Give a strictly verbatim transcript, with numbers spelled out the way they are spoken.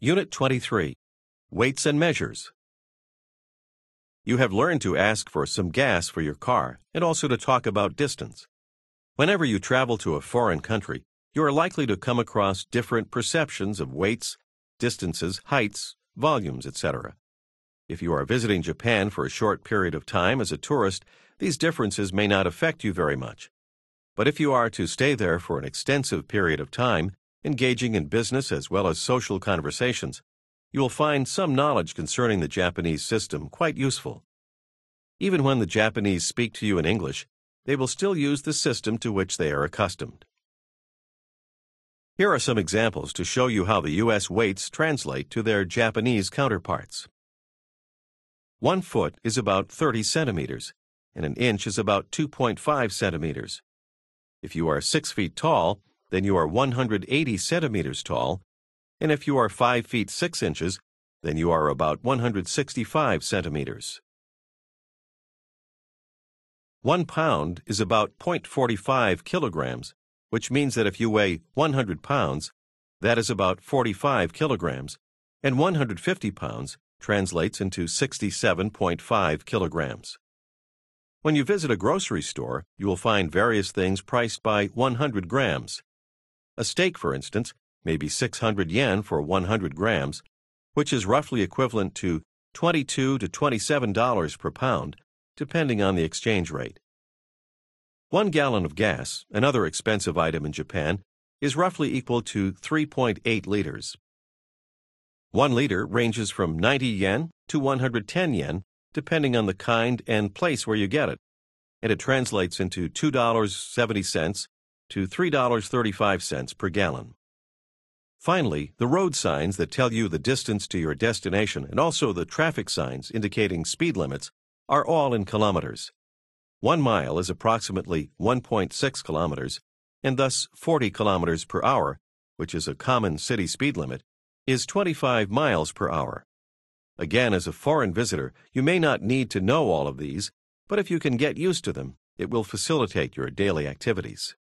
Unit twenty-three, Weights and Measures. You have learned to ask for some gas for your car and also to talk about distance. Whenever you travel to a foreign country, you are likely to come across different perceptions of weights, distances, heights, volumes, et cetera. If you are visiting Japan for a short period of time as a tourist, these differences may not affect you very much. But if you are to stay there for an extensive period of time, engaging in business as well as social conversations, you will find some knowledge concerning the Japanese system quite useful. Even when the Japanese speak to you in English, they will still use the system to which they are accustomed. Here are some examples to show you how the U S weights translate to their Japanese counterparts. One foot is about thirty centimeters, and an inch is about two point five centimeters. If you are six feet tall, then you are one hundred eighty centimeters tall, and if you are five feet six inches, then you are about one hundred sixty-five centimeters. One pound is about zero point four five kilograms, which means that if you weigh one hundred pounds, that is about forty-five kilograms, and one hundred fifty pounds translates into sixty-seven point five kilograms. When you visit a grocery store, you will find various things priced by one hundred grams. A steak, for instance, may be six hundred yen for one hundred grams, which is roughly equivalent to twenty-two to twenty-seven dollars per pound, depending on the exchange rate. One gallon of gas, another expensive item in Japan, is roughly equal to three point eight liters. One liter ranges from ninety yen to one hundred ten yen, depending on the kind and place where you get it, and it translates into two dollars and seventy cents to three dollars and thirty-five cents per gallon. Finally, the road signs that tell you the distance to your destination and also the traffic signs indicating speed limits are all in kilometers. One mile is approximately one point six kilometers, and thus forty kilometers per hour, which is a common city speed limit, is twenty-five miles per hour. Again, as a foreign visitor, you may not need to know all of these, but if you can get used to them, it will facilitate your daily activities.